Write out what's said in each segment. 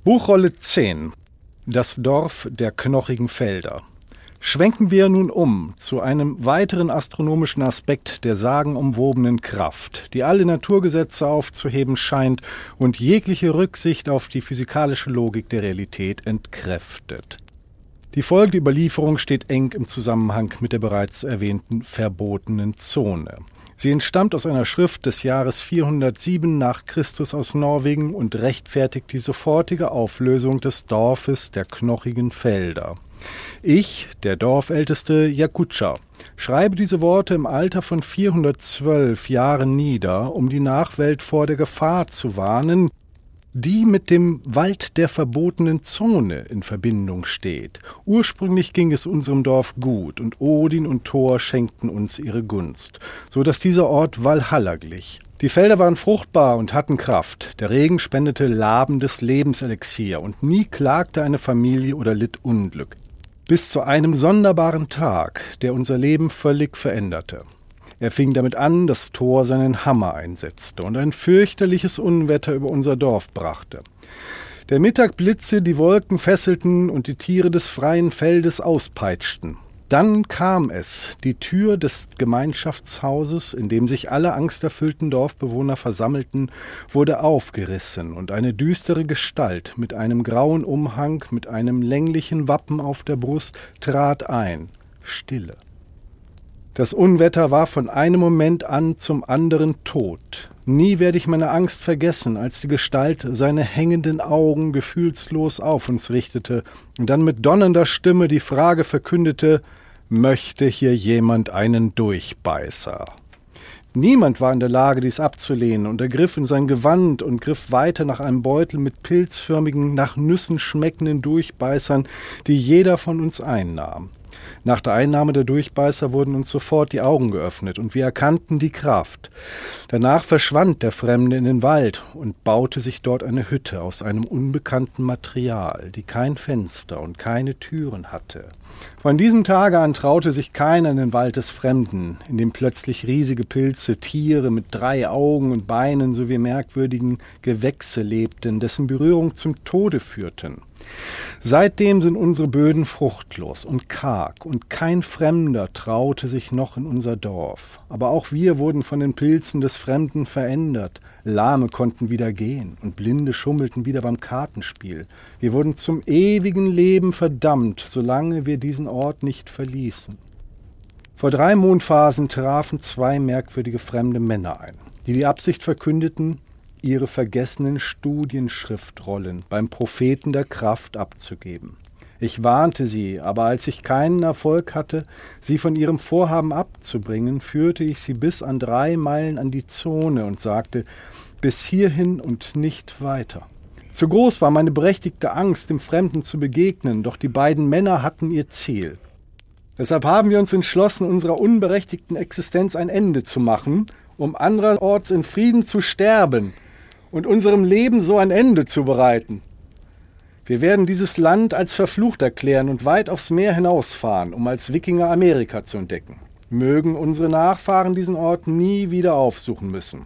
Buchrolle 10. Das Dorf der knochigen Felder. Schwenken wir nun um zu einem weiteren astronomischen Aspekt der sagenumwobenen Kraft, die alle Naturgesetze aufzuheben scheint und jegliche Rücksicht auf die physikalische Logik der Realität entkräftet. Die folgende Überlieferung steht eng im Zusammenhang mit der bereits erwähnten verbotenen Zone. Sie entstammt aus einer Schrift des Jahres 407 nach Christus aus Norwegen und rechtfertigt die sofortige Auflösung des Dorfes der knochigen Felder. Ich, der Dorfälteste Yakutscha, schreibe diese Worte im Alter von 412 Jahren nieder, um die Nachwelt vor der Gefahr zu warnen, die mit dem Wald der verbotenen Zone in Verbindung steht. Ursprünglich ging es unserem Dorf gut, und Odin und Thor schenkten uns ihre Gunst, so dass dieser Ort Valhalla glich. Die Felder waren fruchtbar und hatten Kraft, der Regen spendete labendes Lebenselixier, und nie klagte eine Familie oder litt Unglück. Bis zu einem sonderbaren Tag, der unser Leben völlig veränderte. Er fing damit an, dass Thor seinen Hammer einsetzte und ein fürchterliches Unwetter über unser Dorf brachte. Der Mittagblitze die Wolken fesselten und die Tiere des freien Feldes auspeitschten. Dann kam es, die Tür des Gemeinschaftshauses, in dem sich alle angsterfüllten Dorfbewohner versammelten, wurde aufgerissen und eine düstere Gestalt mit einem grauen Umhang, mit einem länglichen Wappen auf der Brust, trat ein. Stille. Das Unwetter war von einem Moment an zum anderen tot. Nie werde ich meine Angst vergessen, als die Gestalt seine hängenden Augen gefühlslos auf uns richtete und dann mit donnernder Stimme die Frage verkündete: Möchte hier jemand einen Durchbeißer? Niemand war in der Lage, dies abzulehnen, und er griff in sein Gewand und griff weiter nach einem Beutel mit pilzförmigen, nach Nüssen schmeckenden Durchbeißern, die jeder von uns einnahm. Nach der Einnahme der Durchbeißer wurden uns sofort die Augen geöffnet und wir erkannten die Kraft. Danach verschwand der Fremde in den Wald und baute sich dort eine Hütte aus einem unbekannten Material, die kein Fenster und keine Türen hatte. Von diesem Tage an traute sich keiner in den Wald des Fremden, in dem plötzlich riesige Pilze, Tiere mit 3 Augen und Beinen sowie merkwürdigen Gewächse lebten, dessen Berührung zum Tode führten. Seitdem sind unsere Böden fruchtlos und karg, und kein Fremder traute sich noch in unser Dorf. Aber auch wir wurden von den Pilzen des Fremden verändert. Lahme konnten wieder gehen, und Blinde schummelten wieder beim Kartenspiel. Wir wurden zum ewigen Leben verdammt, solange wir diesen Ort nicht verließen. Vor 3 Mondphasen trafen 2 merkwürdige fremde Männer ein, die die Absicht verkündeten, ihre vergessenen Studienschriftrollen beim Propheten der Kraft abzugeben. Ich warnte sie, aber als ich keinen Erfolg hatte, sie von ihrem Vorhaben abzubringen, führte ich sie bis an 3 Meilen an die Zone und sagte: bis hierhin und nicht weiter. Zu groß war meine berechtigte Angst, dem Fremden zu begegnen, doch die beiden Männer hatten ihr Ziel. Deshalb haben wir uns entschlossen, unserer unberechtigten Existenz ein Ende zu machen, um anderorts in Frieden zu sterben und unserem Leben so ein Ende zu bereiten. Wir werden dieses Land als verflucht erklären und weit aufs Meer hinausfahren, um als Wikinger Amerika zu entdecken. Mögen unsere Nachfahren diesen Ort nie wieder aufsuchen müssen.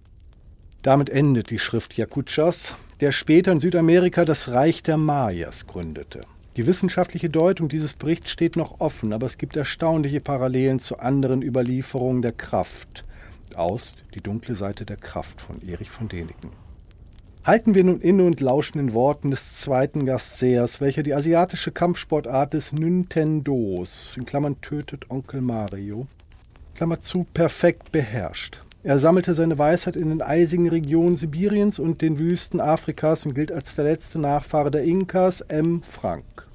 Damit endet die Schrift Yakutschas, der später in Südamerika das Reich der Mayas gründete. Die wissenschaftliche Deutung dieses Berichts steht noch offen, aber es gibt erstaunliche Parallelen zu anderen Überlieferungen der Kraft. Aus Die dunkle Seite der Kraft von Erich von Däniken. Halten wir nun inne und lauschen den Worten des zweiten Gastsehers, welcher die asiatische Kampfsportart des Nintendos, in Klammern tötet Onkel Mario, Klammer zu, perfekt beherrscht. Er sammelte seine Weisheit in den eisigen Regionen Sibiriens und den Wüsten Afrikas und gilt als der letzte Nachfahre der Inkas, M. Frank.